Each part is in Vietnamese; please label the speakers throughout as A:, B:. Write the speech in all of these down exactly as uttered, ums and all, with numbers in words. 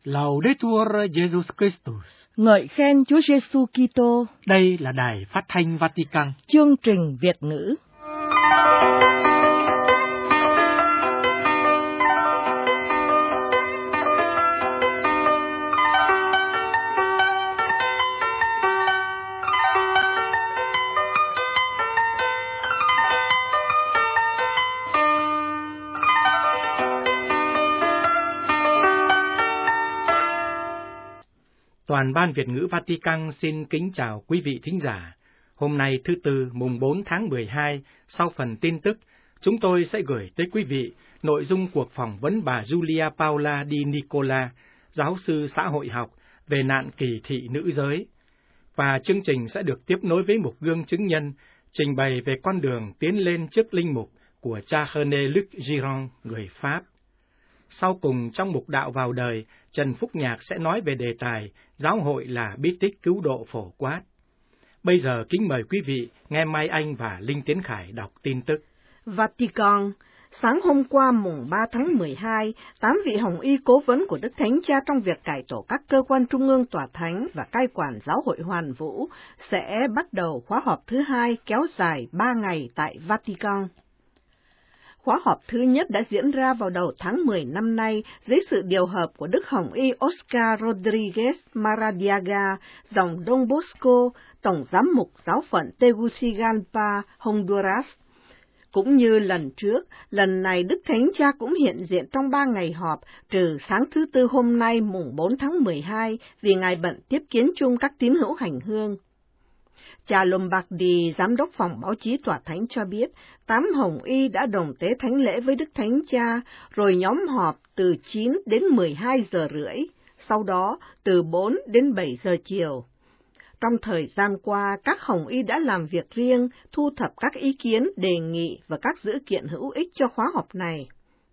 A: Laudetur Jesus Christus.
B: Ngợi khen Chúa Giêsu Kitô.
A: Đây là đài phát thanh Vatican.
B: Chương trình Việt ngữ.
A: Toàn ban Việt ngữ Vatican xin kính chào quý vị thính giả. Hôm nay thứ Tư, mùng bốn tháng mười hai, sau phần tin tức, chúng tôi sẽ gửi tới quý vị nội dung cuộc phỏng vấn bà Giulia Paola Di Nicola, giáo sư xã hội học, về nạn kỳ thị nữ giới. Và chương trình sẽ được tiếp nối với một gương chứng nhân, trình bày về con đường tiến lên trước linh mục của cha René Luc Giron, người Pháp. Sau cùng trong mục đạo vào đời, Trần Phúc Nhạc sẽ nói về đề tài giáo hội là bí tích cứu độ phổ quát. Bây giờ kính mời quý vị nghe Mai Anh và Linh Tiến Khải đọc tin tức.
B: Vatican. Sáng hôm qua mùng ba tháng mười hai, tám vị hồng y cố vấn của Đức Thánh Cha trong việc cải tổ các cơ quan trung ương tòa thánh và cai quản giáo hội hoàn vũ sẽ bắt đầu khóa họp thứ hai kéo dài ba ngày tại Vatican. Khóa họp thứ nhất đã diễn ra vào đầu tháng mười năm nay dưới sự điều hợp của Đức Hồng Y Oscar Rodriguez Maradiaga, dòng Don Bosco, Tổng Giám mục Giáo phận Tegucigalpa, Honduras. Cũng như lần trước, lần này Đức Thánh Cha cũng hiện diện trong ba ngày họp, trừ sáng thứ Tư hôm nay mùng bốn tháng mười hai, vì Ngài bận tiếp kiến chung các tín hữu hành hương. Cha Lombardi, giám đốc phòng báo chí tòa thánh cho biết, tám hồng y đã đồng tế thánh lễ với Đức Thánh Cha, rồi nhóm họp từ chín đến mười hai giờ rưỡi, sau đó từ bốn đến bảy giờ chiều. Trong thời gian qua, các hồng y đã làm việc riêng, thu thập các ý kiến, đề nghị và các dữ kiện hữu ích cho khóa họp này.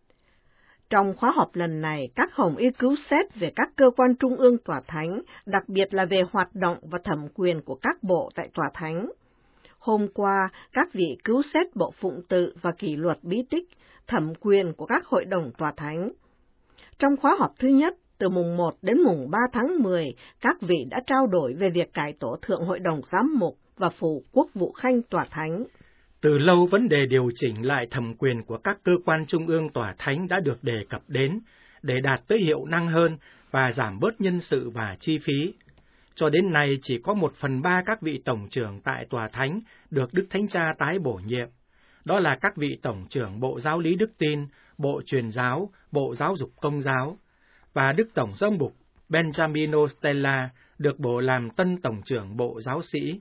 B: Trong khóa họp lần này, các hồng y cứu xét về các cơ quan trung ương tòa thánh, đặc biệt là về hoạt động và thẩm quyền của các bộ tại tòa thánh. Hôm qua, các vị cứu xét bộ phụng tự và kỷ luật bí tích, thẩm quyền của các hội đồng tòa thánh. Trong khóa họp thứ nhất, từ mùng một đến mùng ba tháng mười, các vị đã trao đổi về việc cải tổ Thượng Hội đồng Giám mục và Phủ Quốc vụ Khanh tòa thánh.
A: Từ lâu vấn đề điều chỉnh lại thẩm quyền của các cơ quan trung ương tòa thánh đã được đề cập đến, để đạt tới hiệu năng hơn và giảm bớt nhân sự và chi phí. Cho đến nay chỉ có một phần ba các vị tổng trưởng tại tòa thánh được Đức Thánh Cha tái bổ nhiệm. Đó là các vị tổng trưởng Bộ Giáo lý Đức tin, Bộ Truyền giáo, Bộ Giáo dục Công giáo, và Đức Tổng Giám mục Benjamino Stella được bổ làm tân tổng trưởng Bộ Giáo sĩ.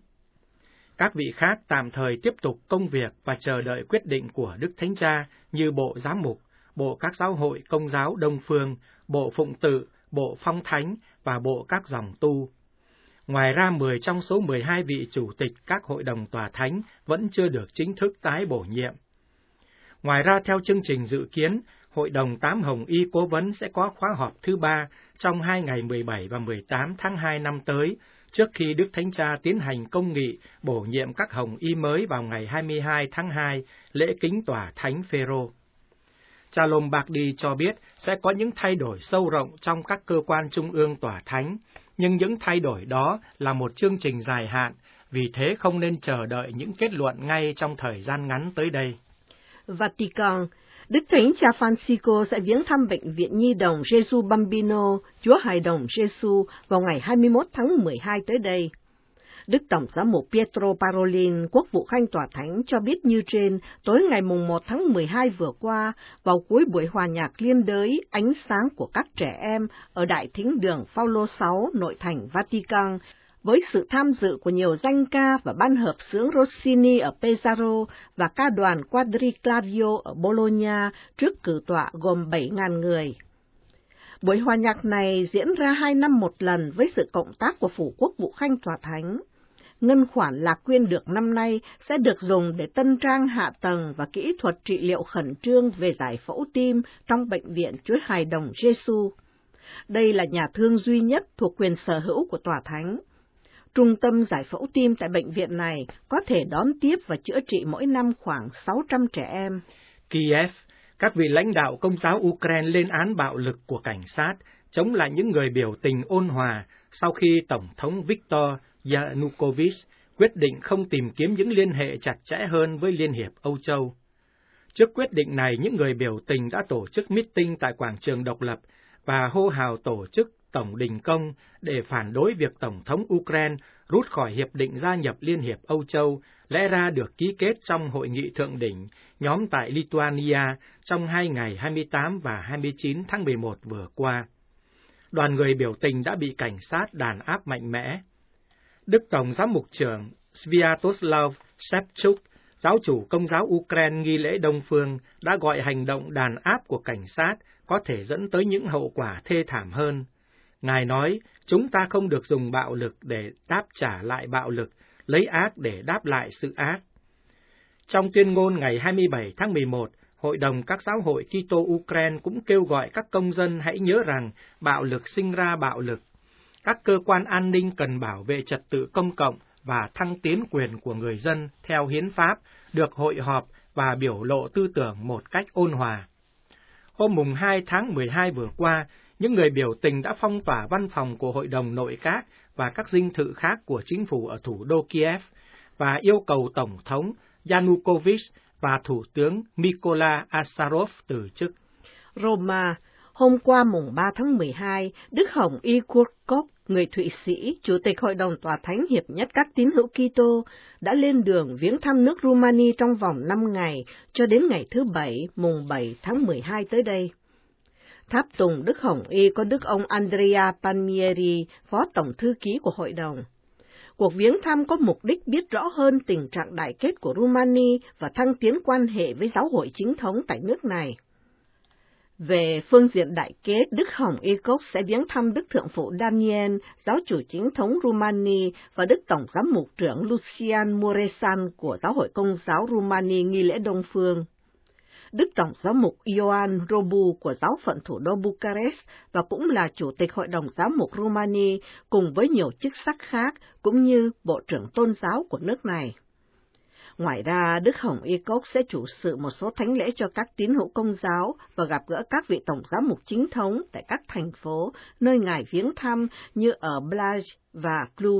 A: Các vị khác tạm thời tiếp tục công việc và chờ đợi quyết định của Đức Thánh Cha như Bộ Giám mục, Bộ các giáo hội Công giáo Đông phương, Bộ Phụng tự, Bộ Phong thánh và Bộ các dòng tu. Ngoài ra, mười trong số mười hai vị chủ tịch các hội đồng tòa thánh vẫn chưa được chính thức tái bổ nhiệm. Ngoài ra, theo chương trình dự kiến, Hội đồng tám hồng y cố vấn sẽ có khóa họp thứ ba trong hai ngày mười bảy và mười tám tháng hai năm tới, trước khi Đức Thánh Cha tiến hành công nghị bổ nhiệm các hồng y mới vào ngày hai mươi hai tháng hai, lễ kính tòa Thánh Phêrô. Cha Lombardi cho biết sẽ có những thay đổi sâu rộng trong các cơ quan trung ương tòa thánh, nhưng những thay đổi đó là một chương trình dài hạn, vì thế không nên chờ đợi những kết luận ngay trong thời gian ngắn tới đây.
B: Vatican. Đức Thánh Cha Francisco sẽ viếng thăm Bệnh viện Nhi đồng Jesus Bambino, Chúa Hài đồng Jesus vào ngày hai mươi mốt tháng mười hai tới đây. Đức Tổng Giám mục Pietro Parolin, Quốc vụ Khanh tòa thánh cho biết như trên, tối ngày mùng một tháng mười hai vừa qua, vào cuối buổi hòa nhạc liên đới Ánh sáng của các trẻ em ở Đại thính đường Phaolô sáu, nội thành Vatican, với sự tham dự của nhiều danh ca và ban hợp xướng Rossini ở Pesaro và ca đoàn Quadriclavio ở Bologna trước cử tọa gồm bảy nghìn người. Buổi hòa nhạc này diễn ra hai năm một lần với sự cộng tác của Phủ Quốc vụ Khanh tòa thánh. Ngân khoản lạc quyên được năm nay sẽ được dùng để tân trang hạ tầng và kỹ thuật trị liệu khẩn trương về giải phẫu tim trong Bệnh viện Chúa Hài đồng Jesus. Đây là nhà thương duy nhất thuộc quyền sở hữu của tòa thánh. Trung tâm giải phẫu tim tại bệnh viện này có thể đón tiếp và chữa trị mỗi năm khoảng sáu trăm trẻ em.
A: Kiev, các vị lãnh đạo Công giáo Ukraine lên án bạo lực của cảnh sát, chống lại những người biểu tình ôn hòa sau khi Tổng thống Viktor Yanukovych quyết định không tìm kiếm những liên hệ chặt chẽ hơn với Liên hiệp Âu Châu. Trước quyết định này, những người biểu tình đã tổ chức meeting tại quảng trường độc lập và hô hào tổ chức tổng đình công để phản đối việc Tổng thống Ukraine rút khỏi hiệp định gia nhập Liên hiệp Âu Châu, lẽ ra được ký kết trong hội nghị thượng đỉnh nhóm tại Lithuania trong hai ngày hai mươi tám và hai mươi chín tháng mười một vừa qua. Đoàn người biểu tình đã bị cảnh sát đàn áp mạnh mẽ. Đức Tổng giám mục trưởng Sviatoslav Shevchuk, giáo chủ Công giáo Ukraine nghi lễ Đông Phương, đã gọi hành động đàn áp của cảnh sát có thể dẫn tới những hậu quả thê thảm hơn. Ngài nói, chúng ta không được dùng bạo lực để đáp trả lại bạo lực, lấy ác để đáp lại sự ác. Trong tuyên ngôn ngày hai mươi bảy tháng mười một, Hội đồng các giáo hội Kitô Ukraine cũng kêu gọi các công dân hãy nhớ rằng bạo lực sinh ra bạo lực. Các cơ quan an ninh cần bảo vệ trật tự công cộng và thăng tiến quyền của người dân theo hiến pháp, được hội họp và biểu lộ tư tưởng một cách ôn hòa. Hôm mùng hai tháng mười hai vừa qua, những người biểu tình đã phong tỏa văn phòng của Hội đồng Nội các và các dinh thự khác của chính phủ ở thủ đô Kiev và yêu cầu Tổng thống Yanukovych và Thủ tướng Mykola Azarov từ chức.
B: Roma, hôm qua mùng ba tháng mười hai, Đức Hồng Y Kurkov, người Thụy Sĩ, Chủ tịch Hội đồng Tòa Thánh Hiệp nhất các tín hữu Kitô, đã lên đường viếng thăm nước Rumani trong vòng năm ngày, cho đến ngày thứ Bảy, mùng bảy tháng mười hai tới đây. Tháp tùng Đức Hồng Y có Đức ông Andrea Palmieri, Phó Tổng Thư ký của Hội đồng. Cuộc viếng thăm có mục đích biết rõ hơn tình trạng đại kết của Rumani và thăng tiến quan hệ với giáo hội chính thống tại nước này. Về phương diện đại kết, Đức Hồng Y Cốc sẽ viếng thăm Đức Thượng phụ Daniel, giáo chủ chính thống Rumani, và Đức Tổng giám mục trưởng Lucian Muresan của Giáo hội Công giáo Rumani nghi lễ Đông Phương. Đức Tổng giám mục Ioan Robu của giáo phận thủ đô Bucharest và cũng là Chủ tịch Hội đồng Giám mục Rumani cùng với nhiều chức sắc khác, cũng như Bộ trưởng Tôn giáo của nước này. Ngoài ra, Đức Hồng Y Cốc sẽ chủ sự một số thánh lễ cho các tín hữu Công giáo và gặp gỡ các vị Tổng giám mục chính thống tại các thành phố, nơi Ngài viếng thăm như ở Blaj và Cluj.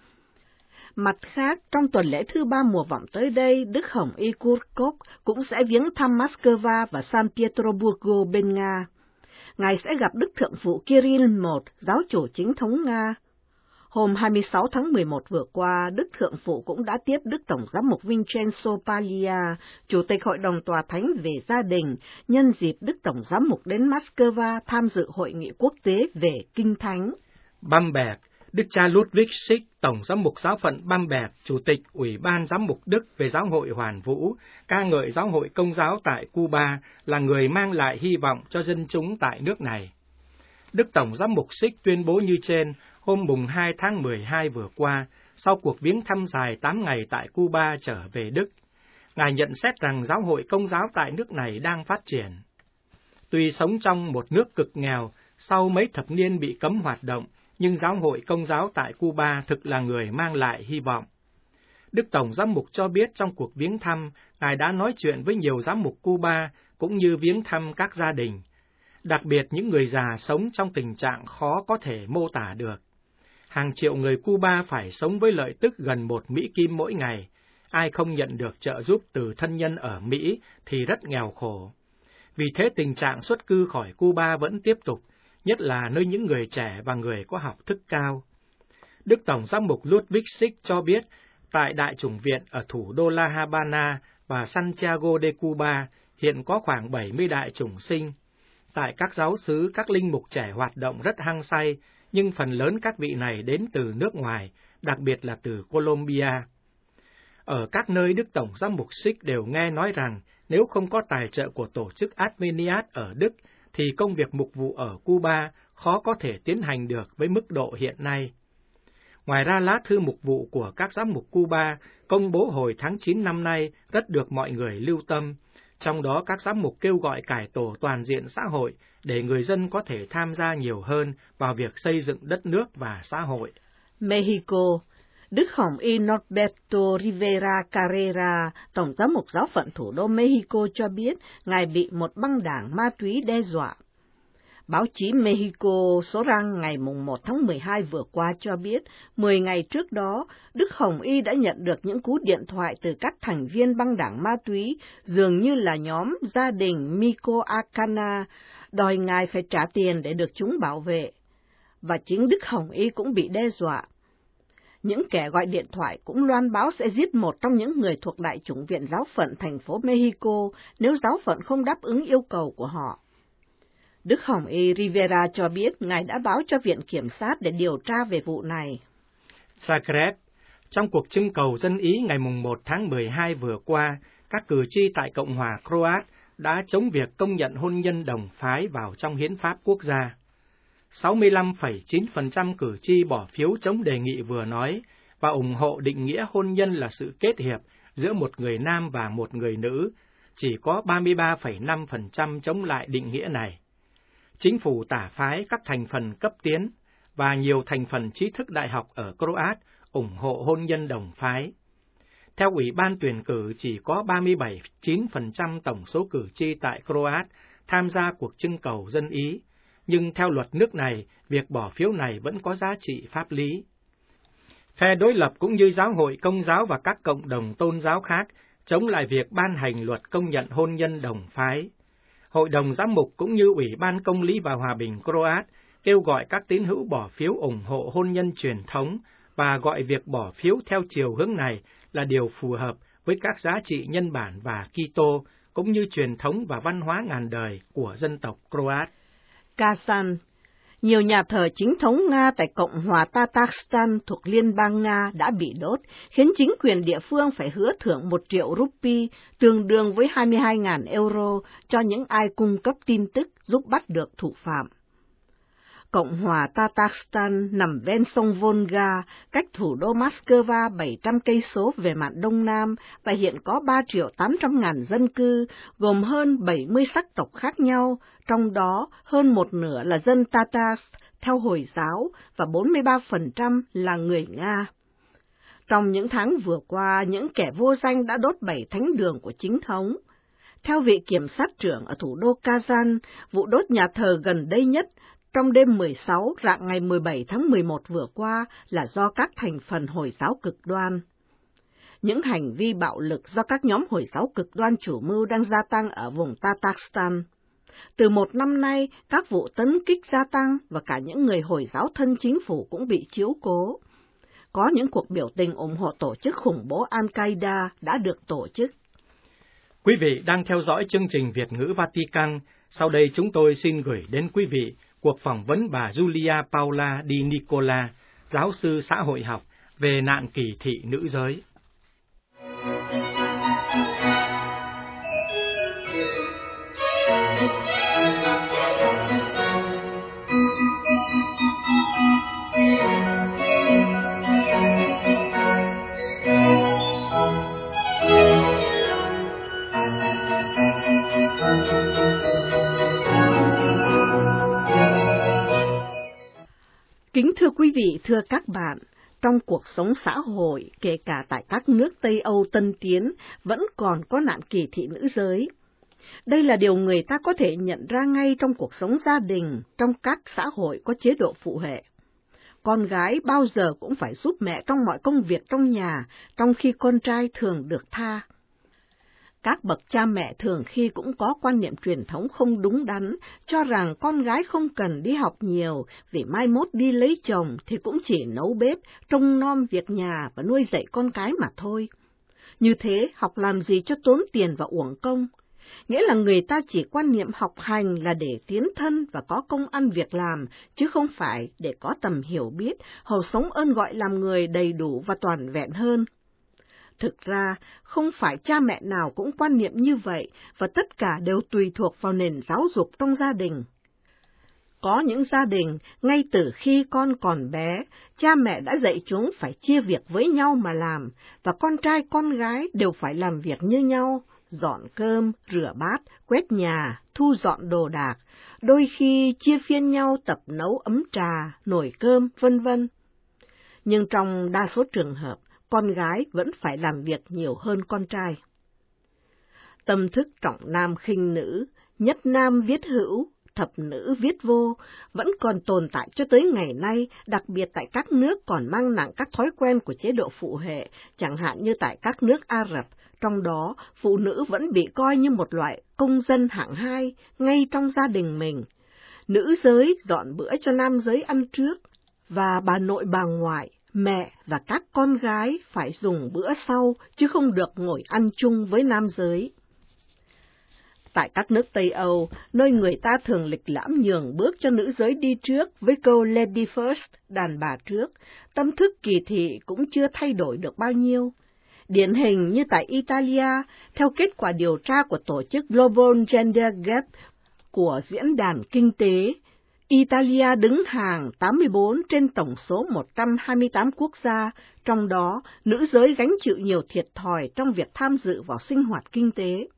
B: Mặt khác, trong tuần lễ thứ ba mùa vọng tới đây, Đức Hồng Y Kurkov cũng sẽ viếng thăm Moscow và San Pietroburgo bên Nga. Ngài sẽ gặp Đức Thượng phụ Kirill đệ nhị, giáo chủ chính thống Nga. Hôm hai mươi sáu tháng mười một vừa qua, Đức Thượng phụ cũng đã tiếp Đức Tổng giám mục Vincenzo Paglia, Chủ tịch Hội đồng Tòa Thánh về gia đình, nhân dịp Đức Tổng giám mục đến Moscow tham dự hội nghị quốc tế về Kinh Thánh.
A: Bamberg, Đức cha Ludwig Schick, Tổng giám mục giáo phận Bamberg, Chủ tịch Ủy ban Giám mục Đức về Giáo hội Hoàn Vũ, ca ngợi Giáo hội Công giáo tại Cuba là người mang lại hy vọng cho dân chúng tại nước này. Đức Tổng giám mục Schick tuyên bố như trên hôm mùng hai tháng mười hai vừa qua, sau cuộc viếng thăm dài tám ngày tại Cuba trở về Đức. Ngài nhận xét rằng Giáo hội Công giáo tại nước này đang phát triển. Tuy sống trong một nước cực nghèo, sau mấy thập niên bị cấm hoạt động, nhưng Giáo hội Công giáo tại Cuba thực là người mang lại hy vọng. Đức Tổng giám mục cho biết trong cuộc viếng thăm, Ngài đã nói chuyện với nhiều giám mục Cuba, cũng như viếng thăm các gia đình, đặc biệt những người già sống trong tình trạng khó có thể mô tả được. Hàng triệu người Cuba phải sống với lợi tức gần một Mỹ Kim mỗi ngày. Ai không nhận được trợ giúp từ thân nhân ở Mỹ thì rất nghèo khổ. Vì thế tình trạng xuất cư khỏi Cuba vẫn tiếp tục, nhất là nơi những người trẻ và người có học thức cao. Đức Tổng giám mục Ludwig Schick cho biết, tại Đại chủng viện ở thủ đô La Habana và Santiago de Cuba hiện có khoảng bảy mươi đại chủng sinh. Tại các giáo xứ, các linh mục trẻ hoạt động rất hăng say, nhưng phần lớn các vị này đến từ nước ngoài, đặc biệt là từ Colombia. Ở các nơi Đức Tổng giám mục Schick đều nghe nói rằng nếu không có tài trợ của tổ chức Armenian ở Đức, thì công việc mục vụ ở Cuba khó có thể tiến hành được với mức độ hiện nay. Ngoài ra, lá thư mục vụ của các giám mục Cuba công bố hồi tháng chín năm nay rất được mọi người lưu tâm, trong đó các giám mục kêu gọi cải tổ toàn diện xã hội để người dân có thể tham gia nhiều hơn vào việc xây dựng đất nước và xã hội.
B: Mexico, Đức Hồng Y Norberto Rivera Carrera, Tổng giám mục giáo phận thủ đô Mexico cho biết Ngài bị một băng đảng ma túy đe dọa. Báo chí Mexico số ra ngày một tháng mười hai vừa qua cho biết, mười ngày trước đó, Đức Hồng Y đã nhận được những cú điện thoại từ các thành viên băng đảng ma túy, dường như là nhóm gia đình Michoacana, đòi ngài phải trả tiền để được chúng bảo vệ. Và chính Đức Hồng Y cũng bị đe dọa. Những kẻ gọi điện thoại cũng loan báo sẽ giết một trong những người thuộc Đại chủng viện giáo phận thành phố Mexico nếu giáo phận không đáp ứng yêu cầu của họ. Đức Hồng Y Rivera cho biết ngài đã báo cho Viện Kiểm sát để điều tra về vụ này.
A: Zagreb, trong cuộc trưng cầu dân Ý ngày một tháng mười hai vừa qua, các cử tri tại Cộng hòa Croat đã chống việc công nhận hôn nhân đồng phái vào trong hiến pháp quốc gia. sáu mươi lăm phẩy chín phần trăm cử tri bỏ phiếu chống đề nghị vừa nói và ủng hộ định nghĩa hôn nhân là sự kết hiệp giữa một người nam và một người nữ, chỉ có ba mươi ba phẩy năm phần trăm chống lại định nghĩa này. Chính phủ tả phái các thành phần cấp tiến và nhiều thành phần trí thức đại học ở Croat ủng hộ hôn nhân đồng phái. Theo Ủy ban tuyển cử, chỉ có ba mươi bảy phẩy chín phần trăm tổng số cử tri tại Croat tham gia cuộc trưng cầu dân Ý, nhưng theo luật nước này, việc bỏ phiếu này vẫn có giá trị pháp lý. Phe đối lập cũng như giáo hội Công giáo và các cộng đồng tôn giáo khác chống lại việc ban hành luật công nhận hôn nhân đồng phái. Hội đồng giám mục cũng như Ủy ban Công lý và Hòa bình Croat kêu gọi các tín hữu bỏ phiếu ủng hộ hôn nhân truyền thống và gọi việc bỏ phiếu theo chiều hướng này là điều phù hợp với các giá trị nhân bản và Kitô, cũng như truyền thống và văn hóa ngàn đời của dân tộc Croat.
B: Kazan, nhiều nhà thờ chính thống Nga tại Cộng hòa Tatarstan thuộc Liên bang Nga đã bị đốt, khiến chính quyền địa phương phải hứa thưởng một triệu rupee, tương đương với hai mươi hai nghìn euro, cho những ai cung cấp tin tức giúp bắt được thủ phạm. Cộng hòa Tatarstan nằm ven sông Volga, cách thủ đô Moscow bảy trăm cây số về mạn đông nam và hiện có ba triệu tám trăm ngàn dân cư, gồm hơn bảy mươi sắc tộc khác nhau, trong đó hơn một nửa là dân Tatars theo Hồi giáo và bốn mươi ba phần trăm là người Nga. Trong những tháng vừa qua, những kẻ vô danh đã đốt bảy thánh đường của chính thống. Theo vị kiểm sát trưởng ở thủ đô Kazan, vụ đốt nhà thờ gần đây nhất trong đêm mười sáu rạng ngày mười bảy tháng mười một vừa qua là do các thành phần Hồi giáo cực đoan. Những hành vi bạo lực do các nhóm Hồi giáo cực đoan chủ mưu đang gia tăng ở vùng Tatarstan. Từ một năm nay, các vụ tấn kích gia tăng và cả những người Hồi giáo thân chính phủ cũng bị chiếu cố. Có những cuộc biểu tình ủng hộ tổ chức khủng bố Al-Qaeda đã được tổ chức.
A: Quý vị đang theo dõi chương trình Việt ngữ Vatican. Sau đây chúng tôi xin gửi đến quý vị cuộc phỏng vấn bà Julia Paula Di Nicola, giáo sư xã hội học, về nạn kỳ thị nữ giới.
B: Kính thưa quý vị, thưa các bạn, trong cuộc sống xã hội, kể cả tại các nước Tây Âu tân tiến, vẫn còn có nạn kỳ thị nữ giới. Đây là điều người ta có thể nhận ra ngay trong cuộc sống gia đình, trong các xã hội có chế độ phụ hệ. Con gái bao giờ cũng phải giúp mẹ trong mọi công việc trong nhà, trong khi con trai thường được tha. Các bậc cha mẹ thường khi cũng có quan niệm truyền thống không đúng đắn, cho rằng con gái không cần đi học nhiều, vì mai mốt đi lấy chồng thì cũng chỉ nấu bếp, trông nom việc nhà và nuôi dạy con cái mà thôi. Như thế, học làm gì cho tốn tiền và uổng công? Nghĩa là người ta chỉ quan niệm học hành là để tiến thân và có công ăn việc làm, chứ không phải để có tầm hiểu biết, hầu sống ơn gọi làm người đầy đủ và toàn vẹn hơn. Thực ra, không phải cha mẹ nào cũng quan niệm như vậy, và tất cả đều tùy thuộc vào nền giáo dục trong gia đình. Có những gia đình, ngay từ khi con còn bé, cha mẹ đã dạy chúng phải chia việc với nhau mà làm, và con trai con gái đều phải làm việc như nhau, dọn cơm, rửa bát, quét nhà, thu dọn đồ đạc, đôi khi chia phiên nhau tập nấu ấm trà, nồi cơm, vân vân. Nhưng trong đa số trường hợp, con gái vẫn phải làm việc nhiều hơn con trai. Tâm thức trọng nam khinh nữ, nhất nam viết hữu, thập nữ viết vô vẫn còn tồn tại cho tới ngày nay, đặc biệt tại các nước còn mang nặng các thói quen của chế độ phụ hệ, chẳng hạn như tại các nước Ả Rập. Trong đó, phụ nữ vẫn bị coi như một loại công dân hạng hai, ngay trong gia đình mình. Nữ giới dọn bữa cho nam giới ăn trước, và bà nội bà ngoại, mẹ và các con gái phải dùng bữa sau, chứ không được ngồi ăn chung với nam giới. Tại các nước Tây Âu, nơi người ta thường lịch lãm nhường bước cho nữ giới đi trước với câu Lady First, đàn bà trước, tâm thức kỳ thị cũng chưa thay đổi được bao nhiêu. Điển hình như tại Italia, theo kết quả điều tra của tổ chức Global Gender Gap của Diễn đàn Kinh tế, Italia đứng hàng tám mươi bốn trên tổng số một trăm hai mươi tám quốc gia, trong đó nữ giới gánh chịu nhiều thiệt thòi trong việc tham dự vào sinh hoạt kinh tế.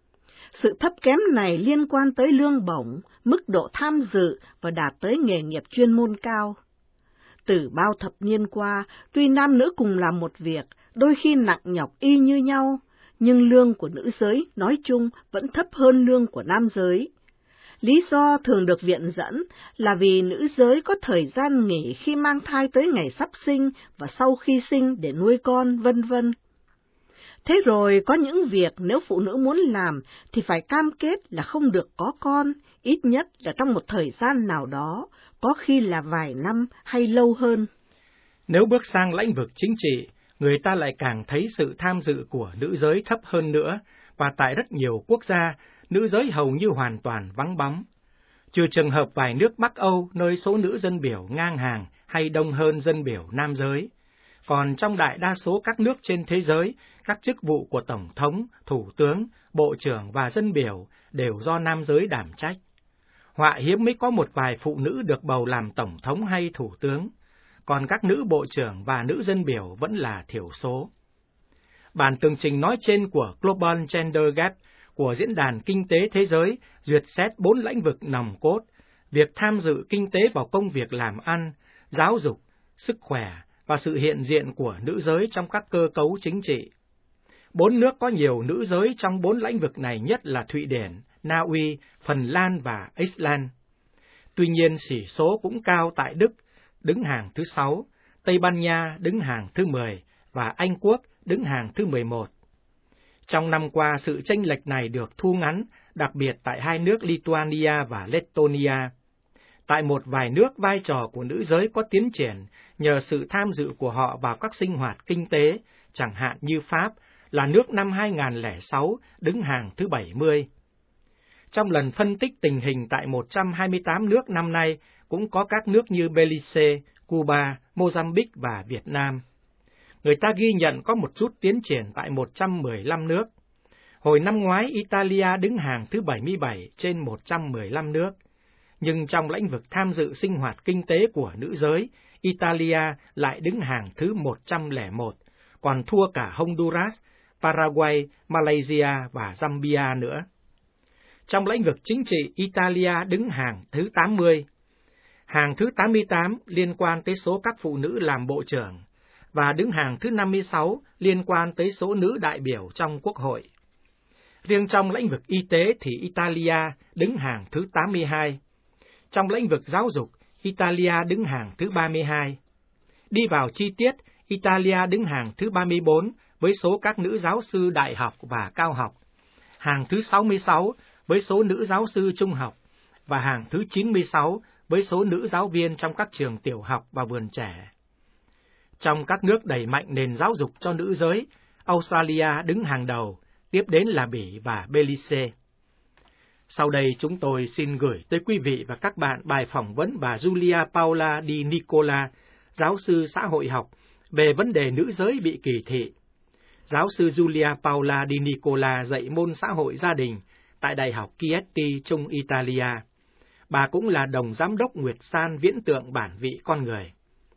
B: Sự thấp kém này liên quan tới lương bổng, mức độ tham dự và đạt tới nghề nghiệp chuyên môn cao. Từ bao thập niên qua, tuy nam nữ cùng làm một việc, đôi khi nặng nhọc y như nhau, nhưng lương của nữ giới nói chung vẫn thấp hơn lương của nam giới. Lý do thường được viện dẫn là vì nữ giới có thời gian nghỉ khi mang thai tới ngày sắp sinh và sau khi sinh để nuôi con, vân vân. Thế rồi có những việc nếu phụ nữ muốn làm thì phải cam kết là không được có con, ít nhất là trong một thời gian nào đó, có khi là vài năm hay lâu hơn.
A: Nếu bước sang lĩnh vực chính trị, người ta lại càng thấy sự tham dự của nữ giới thấp hơn nữa, và tại rất nhiều quốc gia, nữ giới hầu như hoàn toàn vắng bóng. Trừ trường hợp vài nước Bắc Âu nơi số nữ dân biểu ngang hàng hay đông hơn dân biểu nam giới. Còn trong đại đa số các nước trên thế giới, các chức vụ của Tổng thống, Thủ tướng, Bộ trưởng và dân biểu đều do nam giới đảm trách. Họa hiếm mới có một vài phụ nữ được bầu làm Tổng thống hay Thủ tướng, còn các nữ Bộ trưởng và nữ dân biểu vẫn là thiểu số. Bản tường trình nói trên của Global Gender Gap của Diễn đàn Kinh tế Thế giới duyệt xét bốn lĩnh vực nòng cốt: việc tham dự kinh tế vào công việc làm ăn, giáo dục, sức khỏe và sự hiện diện của nữ giới trong các cơ cấu chính trị. Bốn nước có nhiều nữ giới trong bốn lĩnh vực này nhất là Thụy Điển, Na Uy, Phần Lan và Iceland. Tuy nhiên, chỉ số cũng cao tại Đức, đứng hàng thứ sáu, Tây Ban Nha đứng hàng thứ mười và Anh Quốc đứng hàng thứ mười một. Trong năm qua, sự chênh lệch này được thu ngắn, đặc biệt tại hai nước Lithuania và Estonia. Tại một vài nước, vai trò của nữ giới có tiến triển nhờ sự tham dự của họ vào các sinh hoạt kinh tế, chẳng hạn như Pháp, là nước năm hai nghìn lẻ sáu đứng hàng thứ bảy mươi. Trong lần phân tích tình hình tại một trăm hai mươi tám nước năm nay, cũng có các nước như Belize, Cuba, Mozambique và Việt Nam. Người ta ghi nhận có một chút tiến triển tại một trăm mười lăm nước. Hồi năm ngoái, Italia đứng hàng thứ bảy mươi bảy trên một trăm mười lăm nước. Nhưng trong lĩnh vực tham dự sinh hoạt kinh tế của nữ giới, Italia lại đứng hàng thứ một trăm lẻ một, còn thua cả Honduras, Paraguay, Malaysia và Zambia nữa. Trong lĩnh vực chính trị, Italia đứng hàng thứ tám mươi. Hàng thứ tám mươi tám liên quan tới số các phụ nữ làm bộ trưởng, và đứng hàng thứ năm mươi sáu liên quan tới số nữ đại biểu trong Quốc hội. Riêng trong lĩnh vực y tế thì Italia đứng hàng thứ tám mươi hai. Trong lĩnh vực giáo dục, Italia đứng hàng thứ ba mươi hai. Đi vào chi tiết, Italia đứng hàng thứ ba mươi bốn với số các nữ giáo sư đại học và cao học, hàng thứ sáu mươi sáu với số nữ giáo sư trung học, và hàng thứ chín mươi sáu với số nữ giáo viên trong các trường tiểu học và vườn trẻ. Trong các nước đẩy mạnh nền giáo dục cho nữ giới, Australia đứng hàng đầu, tiếp đến là Bỉ và Belize. Sau đây chúng tôi xin gửi tới quý vị và các bạn bài phỏng vấn bà Giulia Paola Di Nicola, giáo sư xã hội học, về vấn đề nữ giới bị kỳ thị. Giáo sư Giulia Paola Di Nicola dạy môn xã hội gia đình tại Đại học Chieti, Trung Italia. Bà cũng là đồng giám đốc Nguyệt San viễn tượng bản vị con người.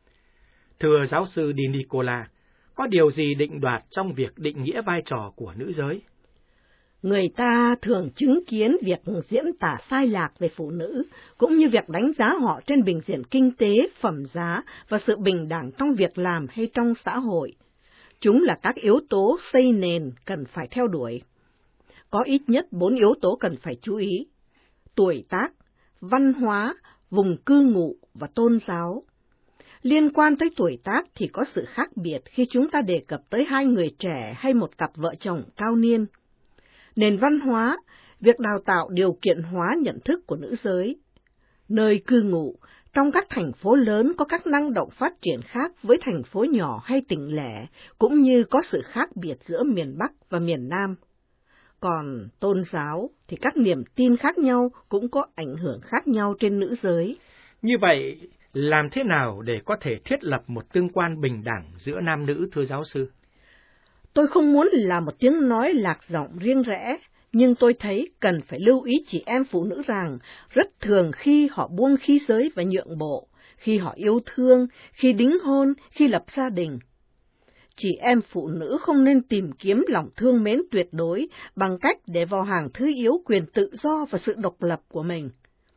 A: Thưa giáo sư Di Nicola, có điều gì định đoạt trong việc định nghĩa vai trò của nữ giới?
B: Người ta thường chứng kiến việc diễn tả sai lạc về phụ nữ, cũng như việc đánh giá họ trên bình diện kinh tế, phẩm giá và sự bình đẳng trong việc làm hay trong xã hội. Chúng là các yếu tố xây nền cần phải theo đuổi. Có ít nhất bốn yếu tố cần phải chú ý: tuổi tác, văn hóa, vùng cư ngụ và tôn giáo. Liên quan tới tuổi tác thì có sự khác biệt khi chúng ta đề cập tới hai người trẻ hay một cặp vợ chồng cao niên. Nền văn hóa, việc đào tạo điều kiện hóa nhận thức của nữ giới. Nơi cư ngụ, trong các thành phố lớn có các năng động phát triển khác với thành phố nhỏ hay tỉnh lẻ, cũng như có sự khác biệt giữa miền Bắc và miền Nam. Còn tôn giáo thì các niềm tin khác nhau cũng có ảnh hưởng khác nhau trên nữ giới.
A: Như vậy, làm thế nào để có thể thiết lập một tương quan bình đẳng giữa nam nữ, thưa giáo sư?
B: Tôi không muốn là một tiếng nói lạc giọng riêng rẽ, nhưng tôi thấy cần phải lưu ý chị em phụ nữ rằng rất thường khi họ buông khí giới và nhượng bộ, khi họ yêu thương, khi đính hôn, khi lập gia đình. Chị em phụ nữ không nên tìm kiếm lòng thương mến tuyệt đối bằng cách để vào hàng thứ yếu quyền tự do và sự độc lập của mình.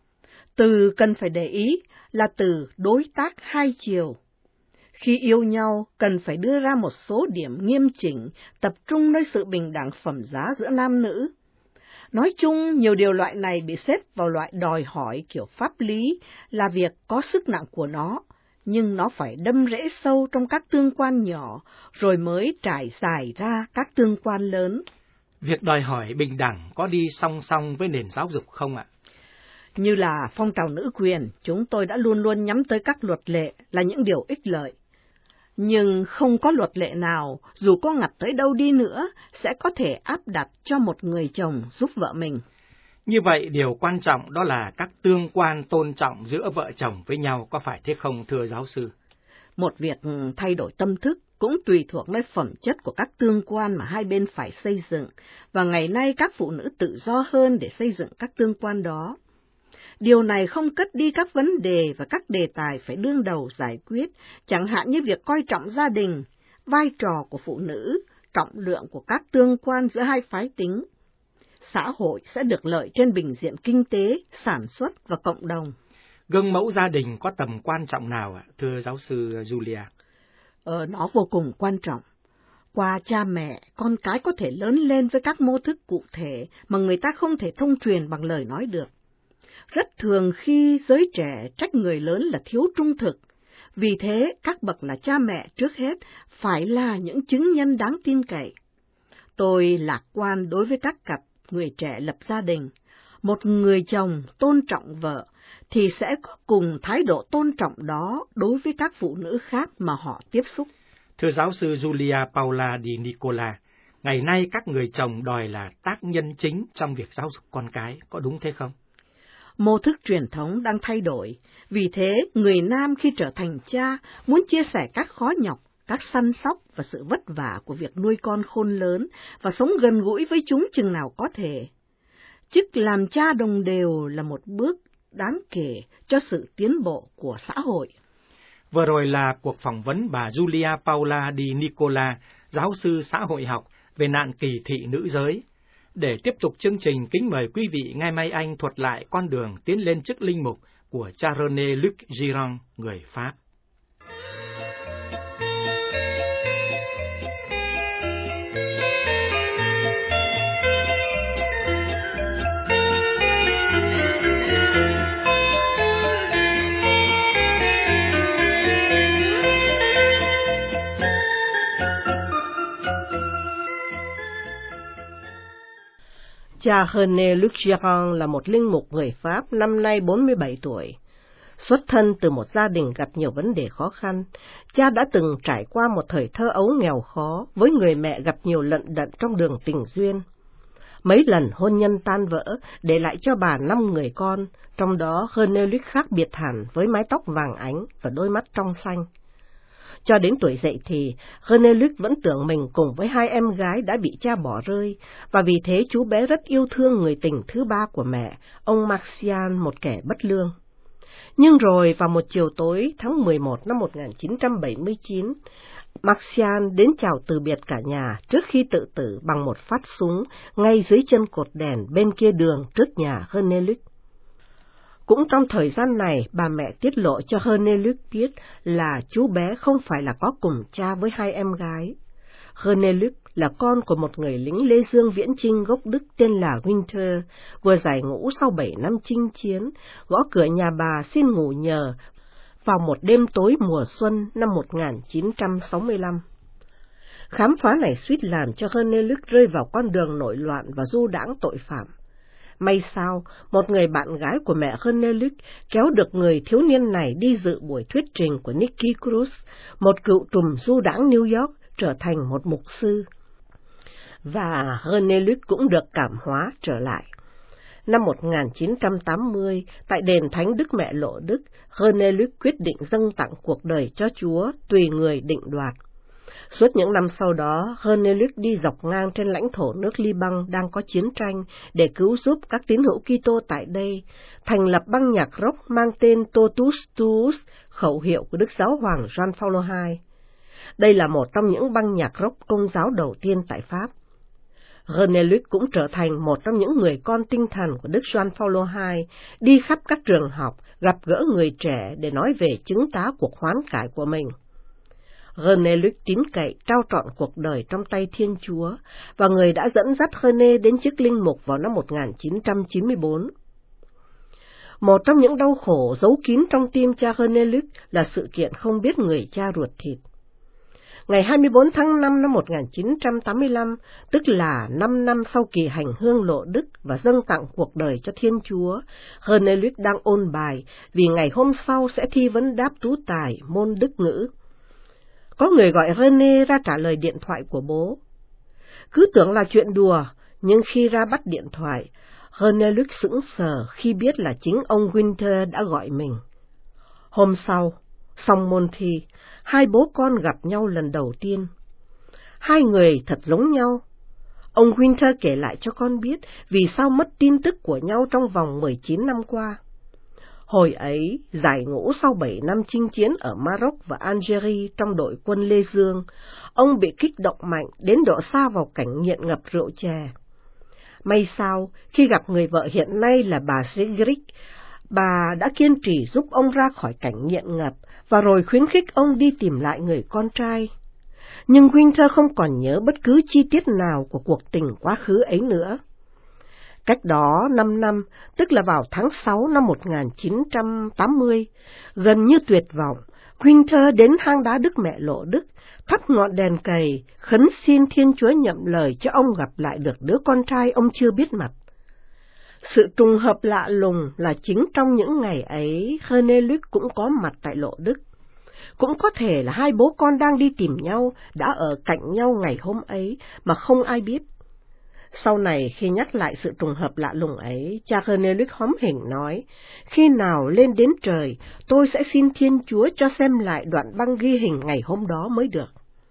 B: Từ cần phải để ý là từ đối tác hai chiều. Khi yêu nhau, cần phải đưa ra một số điểm nghiêm chỉnh, tập trung nơi sự bình đẳng phẩm giá giữa nam nữ. Nói chung, nhiều điều loại này bị xếp vào loại đòi hỏi kiểu pháp lý là việc có sức nặng của nó, nhưng nó phải đâm rễ sâu trong các tương quan nhỏ, rồi mới trải dài ra các tương quan lớn.
A: Việc đòi hỏi bình đẳng có đi song song với nền giáo dục không ạ?
B: Như là phong trào nữ quyền, chúng tôi đã luôn luôn nhắm tới các luật lệ là những điều ích lợi. Nhưng không có luật lệ nào, dù có ngặt tới đâu đi nữa, sẽ có thể áp đặt cho một người chồng giúp vợ mình.
A: Như vậy, điều quan trọng đó là các tương quan tôn trọng giữa vợ chồng với nhau, có phải thế không, thưa giáo sư?
B: Một việc thay đổi tâm thức cũng tùy thuộc nơi phẩm chất của các tương quan mà hai bên phải xây dựng, và ngày nay các phụ nữ tự do hơn để xây dựng các tương quan đó. Điều này không cất đi các vấn đề và các đề tài phải đương đầu giải quyết, chẳng hạn như việc coi trọng gia đình, vai trò của phụ nữ, trọng lượng của các tương quan giữa hai phái tính. Xã hội sẽ được lợi trên bình diện kinh tế, sản xuất và cộng đồng.
A: Gương mẫu gia đình có tầm quan trọng nào ạ, thưa giáo sư Julia?
B: Ờ, nó vô cùng quan trọng. Qua cha mẹ, con cái có thể lớn lên với các mô thức cụ thể mà người ta không thể thông truyền bằng lời nói được. Rất thường khi giới trẻ trách người lớn là thiếu trung thực, vì thế các bậc là cha mẹ trước hết phải là những chứng nhân đáng tin cậy. Tôi lạc quan đối với các cặp người trẻ lập gia đình. Một người chồng tôn trọng vợ thì sẽ có cùng thái độ tôn trọng đó đối với các phụ nữ khác mà họ tiếp xúc.
A: Thưa giáo sư Julia Paula Di Nicola, ngày nay các người chồng đòi là tác nhân chính trong việc giáo dục con cái, có đúng thế không?
B: Mô thức truyền thống đang thay đổi, vì thế người nam khi trở thành cha muốn chia sẻ các khó nhọc, các săn sóc và sự vất vả của việc nuôi con khôn lớn và sống gần gũi với chúng chừng nào có thể. Chức làm cha đồng đều là một bước đáng kể cho sự tiến bộ của xã hội.
A: Vừa rồi là cuộc phỏng vấn bà Julia Paula Di Nicola, giáo sư xã hội học về nạn kỳ thị nữ giới. Để tiếp tục chương trình, kính mời quý vị nghe Mai Anh thuật lại con đường tiến lên chức linh mục của cha René Luc Girard, người Pháp.
B: Cha René Luc Girard là một linh mục người Pháp, năm nay bốn mươi bảy tuổi. Xuất thân từ một gia đình gặp nhiều vấn đề khó khăn, cha đã từng trải qua một thời thơ ấu nghèo khó với người mẹ gặp nhiều lận đận trong đường tình duyên. Mấy lần hôn nhân tan vỡ, để lại cho bà năm người con, trong đó René Luc khác biệt hẳn với mái tóc vàng ánh và đôi mắt trong xanh. Cho đến tuổi dậy thì, René Luc vẫn tưởng mình cùng với hai em gái đã bị cha bỏ rơi, và vì thế chú bé rất yêu thương người tình thứ ba của mẹ, ông Martial, một kẻ bất lương. Nhưng rồi vào một chiều tối tháng mười một năm một nghìn chín trăm bảy mươi chín, Martial đến chào từ biệt cả nhà trước khi tự tử bằng một phát súng ngay dưới chân cột đèn bên kia đường trước nhà René Luc. Cũng trong thời gian này, bà mẹ tiết lộ cho René Luc biết là chú bé không phải là có cùng cha với hai em gái. René Luc
C: là con của một người lính Lê Dương viễn chinh gốc Đức tên là Winter, vừa giải ngũ sau bảy năm chinh chiến, gõ cửa nhà bà xin ngủ nhờ vào một đêm tối mùa xuân năm một nghìn chín trăm sáu mươi lăm. Khám phá này suýt làm cho Renée-Luc rơi vào con đường nổi loạn và du đãng tội phạm. May sao, một người bạn gái của mẹ Renée-Luc kéo được người thiếu niên này đi dự buổi thuyết trình của Nicky Cruz, một cựu trùm du đãng New York, trở thành một mục sư. Và Renée-Luc cũng được cảm hóa trở lại. Năm một nghìn chín trăm tám mươi, tại đền Thánh Đức Mẹ Lộ Đức, Renée-Luc quyết định dâng tặng cuộc đời cho Chúa, tùy người định đoạt. Suốt những năm sau đó, Renée-Luc đi dọc ngang trên lãnh thổ nước Liban đang có chiến tranh để cứu giúp các tín hữu Kitô tại đây, thành lập băng nhạc rock mang tên Totus Tuus, khẩu hiệu của Đức Giáo hoàng Gioan Phaolô đệ nhị. Đây là một trong những băng nhạc rock công giáo đầu tiên tại Pháp. Renée-Luc cũng trở thành một trong những người con tinh thần của Đức Gioan Phaolô đệ nhị, đi khắp các trường học, gặp gỡ người trẻ để nói về chứng tá cuộc hoán cải của mình. Renée-Luc tín cậy trao trọn cuộc đời trong tay Thiên Chúa, và người đã dẫn dắt René đến chức linh mục vào năm một nghìn chín trăm chín mươi tư. Một trong những đau khổ giấu kín trong tim cha Renée-Luc là sự kiện không biết người cha ruột thịt. Ngày hai mươi tư tháng năm năm một nghìn chín trăm tám mươi lăm, tức là năm năm sau kỳ hành hương Lộ Đức và dâng tặng cuộc đời cho Thiên Chúa, Renée-Luc đang ôn bài vì ngày hôm sau sẽ thi vấn đáp tú tài môn Đức ngữ. Có người gọi René ra trả lời điện thoại của bố. Cứ tưởng là chuyện đùa, nhưng khi ra bắt điện thoại, Renée-Luc sững sờ khi biết là chính ông Winter đã gọi mình. Hôm sau, xong môn thi, hai bố con gặp nhau lần đầu tiên. Hai người thật giống nhau. Ông Winter kể lại cho con biết vì sao mất tin tức của nhau trong vòng mười chín năm qua. Hồi ấy, giải ngũ sau bảy năm chinh chiến ở Maroc và Algeria trong đội quân Lê Dương, ông bị kích động mạnh đến độ sa vào cảnh nghiện ngập rượu chè. May sao, khi gặp người vợ hiện nay là bà Sigrid, bà đã kiên trì giúp ông ra khỏi cảnh nghiện ngập và rồi khuyến khích ông đi tìm lại người con trai. Nhưng Winter không còn nhớ bất cứ chi tiết nào của cuộc tình quá khứ ấy nữa. Cách đó năm năm, tức là vào tháng sáu năm một nghìn chín trăm tám mươi, gần như tuyệt vọng, Winter đến hang đá Đức Mẹ Lộ Đức, thắp ngọn đèn cầy, khấn xin Thiên Chúa nhậm lời cho ông gặp lại được đứa con trai ông chưa biết mặt. Sự trùng hợp lạ lùng là chính trong những ngày ấy, Renée-Luc cũng có mặt tại Lộ Đức. Cũng có thể là hai bố con đang đi tìm nhau, đã ở cạnh nhau ngày hôm ấy mà không ai biết. Sau này khi nhắc lại sự trùng hợp lạ lùng ấy, cha Renée-Luc hóm hỉnh nói, khi nào lên đến trời, tôi sẽ xin Thiên Chúa cho xem lại đoạn băng ghi hình ngày hôm đó mới được.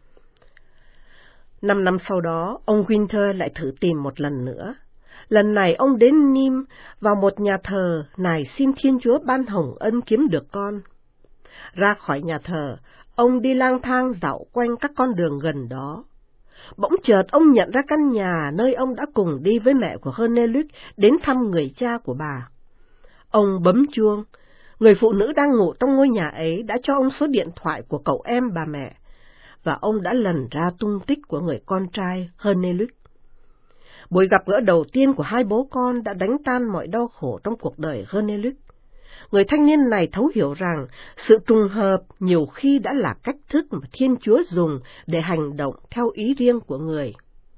C: Năm năm sau đó, ông Winter lại thử tìm một lần nữa. Lần này ông đến Nîmes vào một nhà thờ nài xin Thiên Chúa ban hồng ân kiếm được con. Ra khỏi nhà thờ, ông đi lang thang dạo quanh các con đường gần đó. Bỗng chợt ông nhận ra căn nhà nơi ông đã cùng đi với mẹ của Renée-Luc đến thăm người cha của bà. Ông bấm chuông, người phụ nữ đang ngủ trong ngôi nhà ấy đã cho ông số điện thoại của cậu em bà mẹ, và ông đã lần ra tung tích của người con trai Renée-Luc. Buổi gặp gỡ đầu tiên của hai bố con đã đánh tan mọi đau khổ trong cuộc đời Renée-Luc. Người thanh niên này thấu hiểu rằng sự trùng hợp nhiều khi đã là cách thức mà Thiên Chúa dùng để hành động theo ý riêng của người.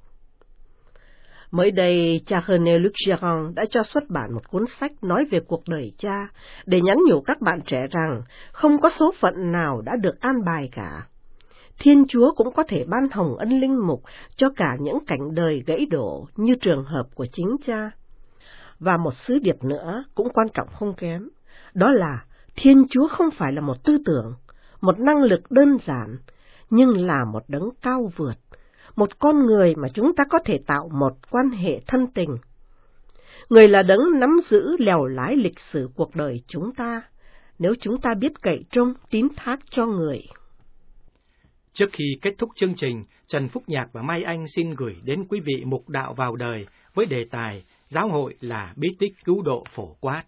C: Mới đây, cha René-Luc Girard đã cho xuất bản một cuốn sách nói về cuộc đời cha, để nhắn nhủ các bạn trẻ rằng không có số phận nào đã được an bài cả. Thiên Chúa cũng có thể ban hồng ân linh mục cho cả những cảnh đời gãy đổ như trường hợp của chính cha. Và một sứ điệp nữa cũng quan trọng không kém, đó là Thiên Chúa không phải là một tư tưởng, một năng lực đơn giản, nhưng là một đấng cao vượt, một con người mà chúng ta có thể tạo một quan hệ thân tình. Người là đấng nắm giữ lèo lái lịch sử cuộc đời chúng ta, nếu chúng ta biết cậy trông tín thác cho người.
A: Trước khi kết thúc chương trình, Trần Phúc Nhạc và Mai Anh xin gửi đến quý vị mục đạo vào đời với đề tài Giáo hội là bí tích cứu độ phổ quát.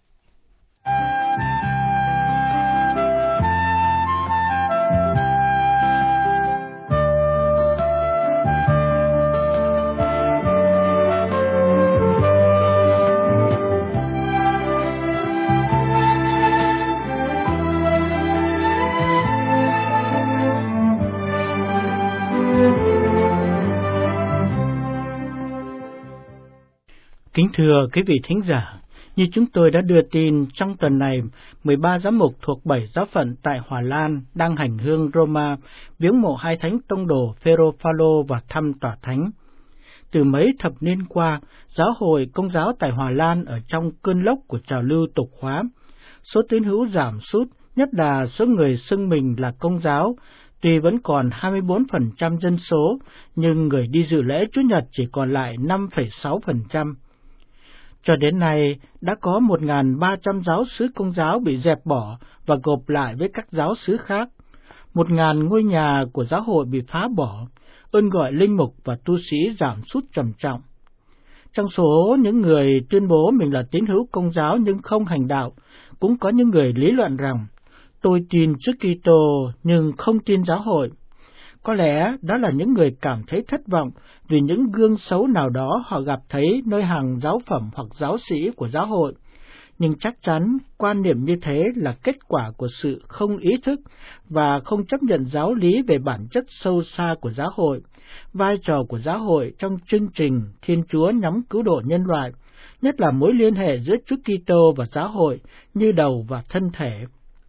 D: Kính thưa quý vị thính giả, như chúng tôi đã đưa tin, trong tuần này, mười ba giám mục thuộc bảy giáo phận tại Hòa Lan đang hành hương Roma, viếng mộ hai thánh tông đồ Phêrô Phaolô và thăm tòa thánh. Từ mấy thập niên qua, giáo hội Công giáo tại Hòa Lan ở trong cơn lốc của trào lưu tục hóa. Số tín hữu giảm sút, nhất là số người xưng mình là Công giáo, tuy vẫn còn hai mươi bốn phần trăm dân số, nhưng người đi dự lễ Chủ nhật chỉ còn lại năm phẩy sáu phần trăm. Cho đến nay, đã có một nghìn ba trăm giáo xứ Công giáo bị dẹp bỏ và gộp lại với các giáo xứ khác. một nghìn ngôi nhà của giáo hội bị phá bỏ, ơn gọi linh mục và tu sĩ giảm sút trầm trọng. Trong số những người tuyên bố mình là tín hữu Công giáo nhưng không hành đạo, cũng có những người lý luận rằng, tôi tin Chúa Kitô nhưng không tin giáo hội. Có lẽ đó là những người cảm thấy thất vọng vì những gương xấu nào đó họ gặp thấy nơi hàng giáo phẩm hoặc giáo sĩ của giáo hội. Nhưng chắc chắn quan niệm như thế là kết quả của sự không ý thức và không chấp nhận giáo lý về bản chất sâu xa của giáo hội, vai trò của giáo hội trong chương trình Thiên Chúa nhắm cứu độ nhân loại, nhất là mối liên hệ giữa Chúa Kitô và giáo hội như đầu và thân thể.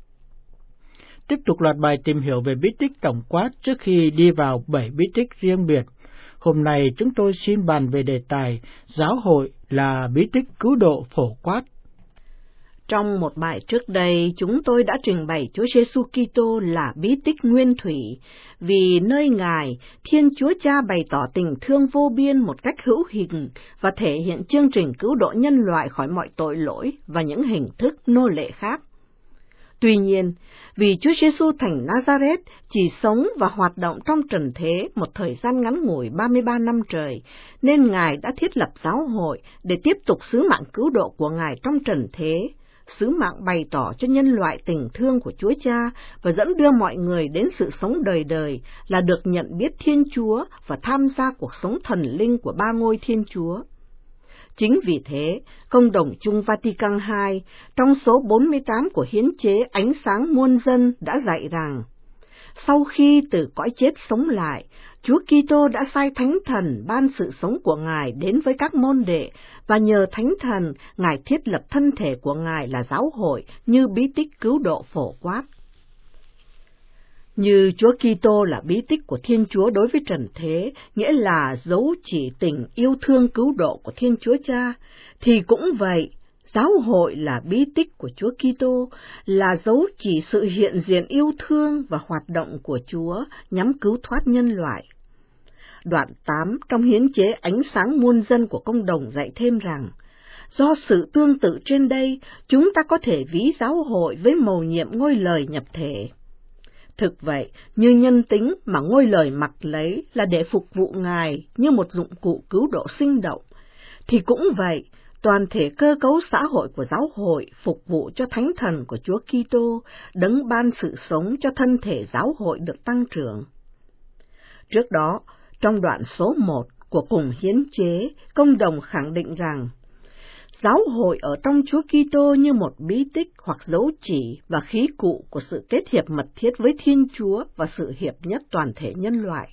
D: Tiếp tục loạt bài tìm hiểu về bí tích tổng quát trước khi đi vào bảy bí tích riêng biệt. Hôm nay chúng tôi xin bàn về đề tài giáo hội là bí tích cứu độ phổ quát.
B: Trong một bài trước đây, chúng tôi đã trình bày Chúa Giêsu Kitô là bí tích nguyên thủy, vì nơi Ngài, Thiên Chúa Cha bày tỏ tình thương vô biên một cách hữu hình và thể hiện chương trình cứu độ nhân loại khỏi mọi tội lỗi và những hình thức nô lệ khác. Tuy nhiên, vì Chúa Giêsu thành Nazareth chỉ sống và hoạt động trong trần thế một thời gian ngắn ngủi ba mươi ba năm trời, nên Ngài đã thiết lập giáo hội để tiếp tục sứ mạng cứu độ của Ngài trong trần thế, sứ mạng bày tỏ cho nhân loại tình thương của Chúa Cha và dẫn đưa mọi người đến sự sống đời đời là được nhận biết Thiên Chúa và tham gia cuộc sống thần linh của ba ngôi Thiên Chúa. Chính vì thế, Công đồng chung Vatican hai, trong số bốn mươi tám của hiến chế Ánh sáng muôn dân đã dạy rằng, sau khi từ cõi chết sống lại, Chúa Kitô đã sai Thánh Thần ban sự sống của Ngài đến với các môn đệ, và nhờ Thánh Thần, Ngài thiết lập thân thể của Ngài là giáo hội như bí tích cứu độ phổ quát. Như Chúa Kitô là bí tích của Thiên Chúa đối với trần thế, nghĩa là dấu chỉ tình yêu thương cứu độ của Thiên Chúa Cha, thì cũng vậy, giáo hội là bí tích của Chúa Kitô, là dấu chỉ sự hiện diện yêu thương và hoạt động của Chúa nhằm cứu thoát nhân loại. Đoạn tám trong hiến chế Ánh sáng muôn dân của Công đồng dạy thêm rằng, do sự tương tự trên đây, chúng ta có thể ví giáo hội với mầu nhiệm ngôi lời nhập thể. Thực vậy, như nhân tính mà ngôi lời mặc lấy là để phục vụ Ngài như một dụng cụ cứu độ sinh động, thì cũng vậy, toàn thể cơ cấu xã hội của giáo hội phục vụ cho Thánh Thần của Chúa Kitô, đấng ban sự sống cho thân thể giáo hội được tăng trưởng. Trước đó, trong đoạn số một của cùng hiến chế, Công đồng khẳng định rằng, giáo hội ở trong Chúa Kitô như một bí tích hoặc dấu chỉ và khí cụ của sự kết hiệp mật thiết với Thiên Chúa và sự hiệp nhất toàn thể nhân loại.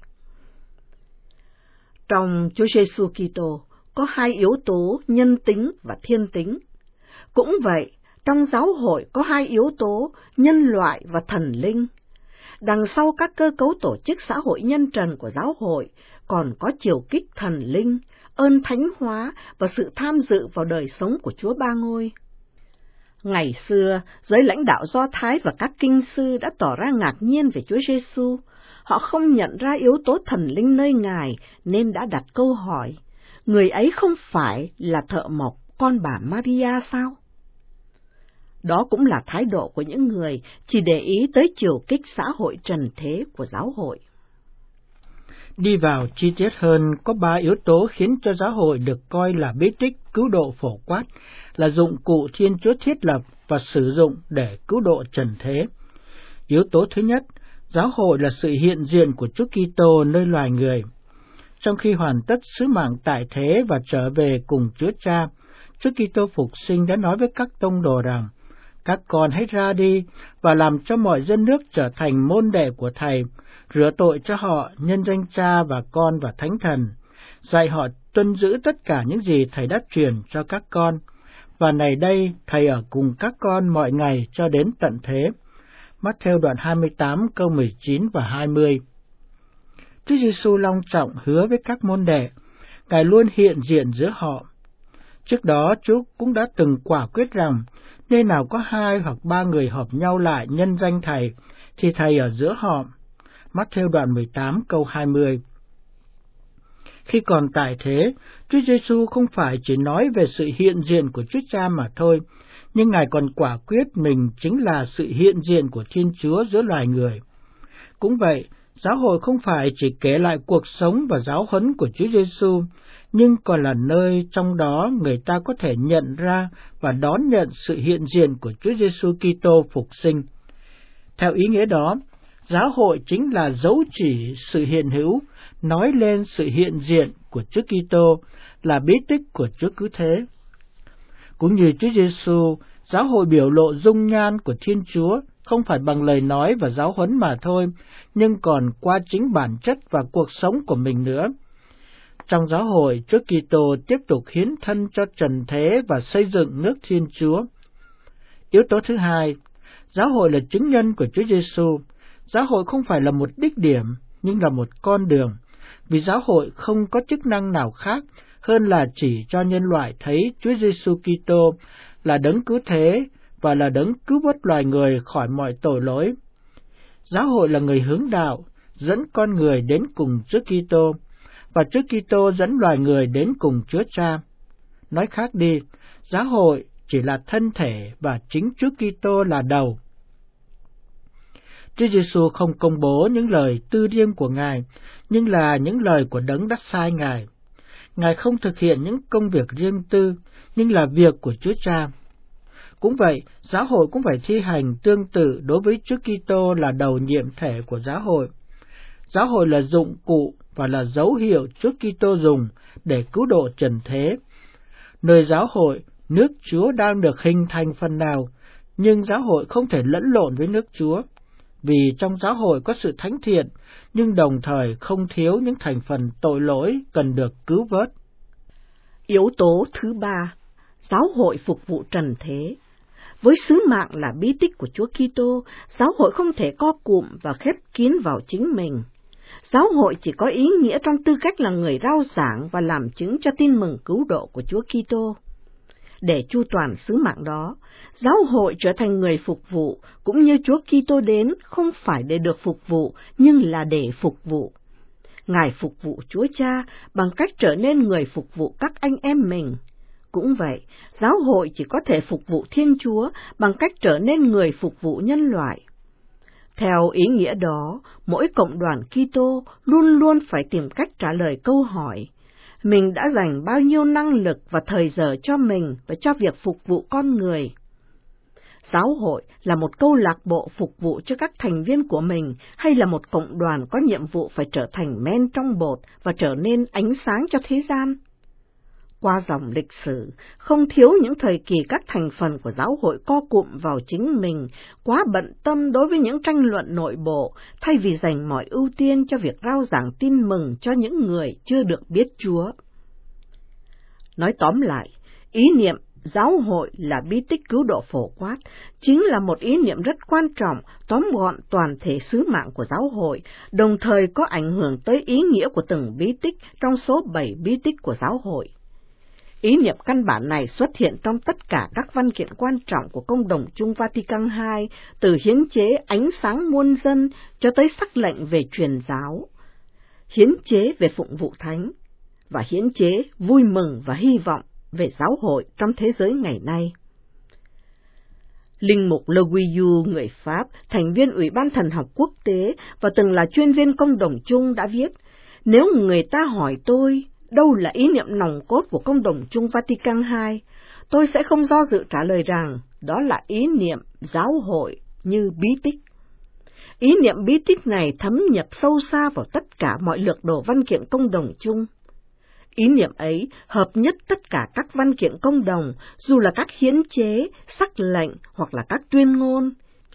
B: Trong Chúa Giêsu Kitô có hai yếu tố nhân tính và thiên tính. Cũng vậy, trong giáo hội có hai yếu tố nhân loại và thần linh. Đằng sau các cơ cấu tổ chức xã hội nhân trần của giáo hội còn có chiều kích thần linh, ơn thánh hóa và sự tham dự vào đời sống của Chúa Ba Ngôi. Ngày xưa, giới lãnh đạo Do Thái và các kinh sư đã tỏ ra ngạc nhiên về Chúa Giêsu. Họ không nhận ra yếu tố thần linh nơi Ngài nên đã đặt câu hỏi, người ấy không phải là thợ mộc con bà Maria sao? Đó cũng là thái độ của những người chỉ để ý tới chiều kích xã hội trần thế của giáo hội.
D: Đi vào chi tiết hơn, có ba yếu tố khiến cho giáo hội được coi là bí tích cứu độ phổ quát, là dụng cụ Thiên Chúa thiết lập và sử dụng để cứu độ trần thế. Yếu tố thứ nhất, giáo hội là sự hiện diện của Chúa Kitô nơi loài người. Trong khi hoàn tất sứ mạng tại thế và trở về cùng Chúa Cha, Chúa Kitô phục sinh đã nói với các tông đồ rằng, các con hãy ra đi và làm cho mọi dân nước trở thành môn đệ của Thầy, rửa tội cho họ nhân danh Cha và Con và Thánh Thần, dạy họ tuân tuân giữ tất cả những gì Thầy đã truyền cho các con, và này đây Thầy ở cùng các con mọi ngày cho đến tận thế. Matthew đoạn hai mươi tám câu mười chín và hai mươi. Chúa Giêsu long trọng hứa với các môn đệ, Ngài luôn hiện diện giữa họ. Trước đó Chúa cũng đã từng quả quyết rằng, nơi nào có hai hoặc ba người họp nhau lại nhân danh Thầy, thì Thầy ở giữa họ. Matthew đoạn mười tám câu hai mươi. Khi còn tại thế, Chúa Giêsu không phải chỉ nói về sự hiện diện của Chúa Cha mà thôi, nhưng Ngài còn quả quyết mình chính là sự hiện diện của Thiên Chúa giữa loài người. Cũng vậy, giáo hội không phải chỉ kể lại cuộc sống và giáo huấn của Chúa Giêsu, nhưng còn là nơi trong đó người ta có thể nhận ra và đón nhận sự hiện diện của Chúa Giêsu Kitô phục sinh. Theo ý nghĩa đó, giáo hội chính là dấu chỉ sự hiện hữu, nói lên sự hiện diện của Chúa Kitô, là bí tích của Chúa Cứu Thế. Cũng như Chúa Giêsu, giáo hội biểu lộ dung nhan của Thiên Chúa không phải bằng lời nói và giáo huấn mà thôi, nhưng còn qua chính bản chất và cuộc sống của mình nữa. Trong giáo hội, Chúa Kitô tiếp tục hiến thân cho trần thế và xây dựng nước Thiên Chúa. Yếu tố thứ hai, giáo hội là chứng nhân của Chúa Giêsu. Giáo hội không phải là một đích điểm, nhưng là một con đường, vì giáo hội không có chức năng nào khác hơn là chỉ cho nhân loại thấy Chúa Giêsu Kitô là đấng cứu thế và là đấng cứu vớt loài người khỏi mọi tội lỗi. Giáo hội là người hướng đạo, dẫn con người đến cùng Chúa Kitô, và Chúa Kitô dẫn loài người đến cùng Chúa Cha. Nói khác đi, giáo hội chỉ là thân thể và chính Chúa Kitô là đầu. Chúa Giêsu không công bố những lời tư riêng của Ngài, nhưng là những lời của đấng đã sai Ngài. Ngài không thực hiện những công việc riêng tư, nhưng là việc của Chúa Cha. Cũng vậy, giáo hội cũng phải thi hành tương tự đối với Chúa Kitô là đầu nhiệm thể của giáo hội. Giáo hội là dụng cụ và là dấu hiệu Chúa Kitô dùng để cứu độ trần thế. Nơi giáo hội, nước Chúa đang được hình thành phần nào, nhưng giáo hội không thể lẫn lộn với nước Chúa, vì trong giáo hội có sự thánh thiện, nhưng đồng thời không thiếu những thành phần tội lỗi cần được cứu vớt.
B: Yếu tố thứ ba, giáo hội phục vụ trần thế. Với sứ mạng là bí tích của Chúa Kitô, giáo hội không thể co cụm và khép kín vào chính mình. Giáo hội chỉ có ý nghĩa trong tư cách là người rao giảng và làm chứng cho tin mừng cứu độ của Chúa Kitô. Để chu toàn sứ mạng đó, giáo hội trở thành người phục vụ, cũng như Chúa Kitô đến không phải để được phục vụ, nhưng là để phục vụ. Ngài phục vụ Chúa Cha bằng cách trở nên người phục vụ các anh em mình. Cũng vậy, giáo hội chỉ có thể phục vụ Thiên Chúa bằng cách trở nên người phục vụ nhân loại. Theo ý nghĩa đó, mỗi cộng đoàn Kitô luôn luôn phải tìm cách trả lời câu hỏi: mình đã dành bao nhiêu năng lực và thời giờ cho mình và cho việc phục vụ con người? Giáo hội là một câu lạc bộ phục vụ cho các thành viên của mình, hay là một cộng đoàn có nhiệm vụ phải trở thành men trong bột và trở nên ánh sáng cho thế gian? Qua dòng lịch sử, không thiếu những thời kỳ các thành phần của giáo hội co cụm vào chính mình, quá bận tâm đối với những tranh luận nội bộ, thay vì dành mọi ưu tiên cho việc rao giảng tin mừng cho những người chưa được biết Chúa. Nói tóm lại, ý niệm giáo hội là bí tích cứu độ phổ quát, chính là một ý niệm rất quan trọng, tóm gọn toàn thể sứ mạng của giáo hội, đồng thời có ảnh hưởng tới ý nghĩa của từng bí tích trong số bảy bí tích của giáo hội. Ý niệm căn bản này xuất hiện trong tất cả các văn kiện quan trọng của Công đồng chung Vatican hai, từ hiến chế ánh sáng muôn dân cho tới sắc lệnh về truyền giáo, hiến chế về phụng vụ thánh, và hiến chế vui mừng và hy vọng về giáo hội trong thế giới ngày nay. Linh mục Le Guillou, người Pháp, thành viên Ủy ban Thần học Quốc tế và từng là chuyên viên Công đồng chung đã viết: nếu người ta hỏi tôi đâu là ý niệm nòng cốt của Công đồng chung Vatican hai, tôi sẽ không do dự trả lời rằng đó là ý niệm giáo hội như bí tích. Ý niệm bí tích này thấm nhập sâu xa vào tất cả mọi lược đồ văn kiện Công đồng chung. Ý niệm ấy hợp nhất tất cả các văn kiện công đồng, dù là các hiến chế, sắc lệnh hoặc là các tuyên ngôn.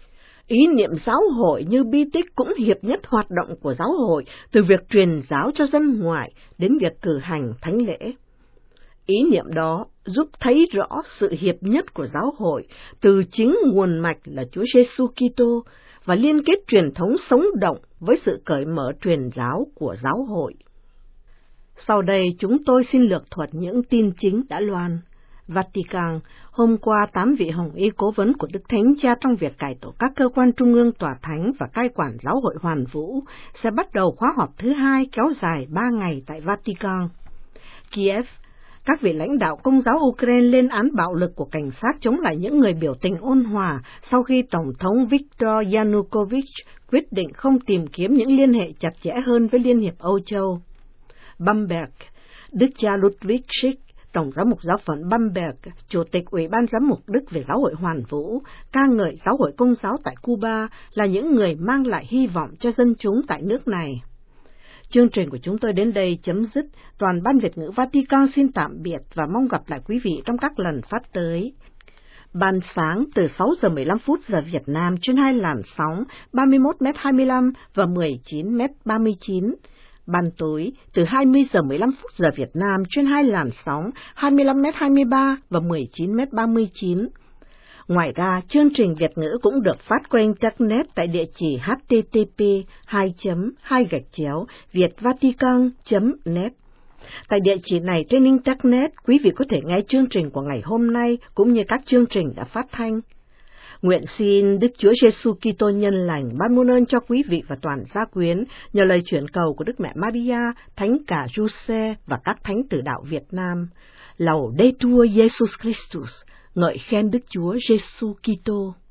B: Ý niệm giáo hội như bi tích cũng hiệp nhất hoạt động của giáo hội, từ việc truyền giáo cho dân ngoại đến việc cử hành thánh lễ. Ý niệm đó giúp thấy rõ sự hiệp nhất của giáo hội từ chính nguồn mạch là Chúa Giêsu Kitô và liên kết truyền thống sống động với sự cởi mở truyền giáo của giáo hội. Sau đây chúng tôi xin lược thuật những tin chính đã loan. Vatican, hôm qua tám vị hồng y cố vấn của Đức Thánh Cha trong việc cải tổ các cơ quan trung ương tòa thánh và cai quản giáo hội hoàn vũ sẽ bắt đầu khóa họp thứ hai kéo dài ba ngày tại Vatican. Kiev, các vị lãnh đạo Công giáo Ukraine lên án bạo lực của cảnh sát chống lại những người biểu tình ôn hòa sau khi Tổng thống Viktor Yanukovych quyết định không tìm kiếm những liên hệ chặt chẽ hơn với Liên hiệp Âu Châu. Bamberg, Đức cha Ludwig Schick, Tổng giám mục giáo phận Bamberg, Chủ tịch Ủy ban giám mục Đức về giáo hội hoàn vũ, ca ngợi giáo hội Công giáo tại Cuba là những người mang lại hy vọng cho dân chúng tại nước này. Chương trình của chúng tôi đến đây chấm dứt. Toàn ban Việt ngữ Vatican xin tạm biệt và mong gặp lại quý vị trong các lần phát tới. Ban sáng từ sáu giờ mười lăm phút giờ Việt Nam trên hai làn sóng ba mươi mốt mét hai mươi lăm và mười chín mét ba mươi chín. Ban tối từ hai mươi giờ mười lăm phút giờ Việt Nam trên hai làn sóng hai mươi lăm mét hai mươi ba và mười chín mét ba mươi chín. Ngoài ra, chương trình Việt ngữ cũng được phát qua Internet tại địa chỉ h t t p hai chấm hai gạch chéo vietvatican chấm net. Tại địa chỉ này trên Internet, quý vị có thể nghe chương trình của ngày hôm nay cũng như các chương trình đã phát thanh. Nguyện xin Đức Chúa Giêsu Kitô nhân lành ban muôn ơn cho quý vị và toàn gia quyến nhờ lời chuyển cầu của Đức Mẹ Maria, Thánh Cả Giuse và các thánh tử đạo Việt Nam. Laudetur Jesus Christus, ngợi khen Đức Chúa Giêsu Kitô.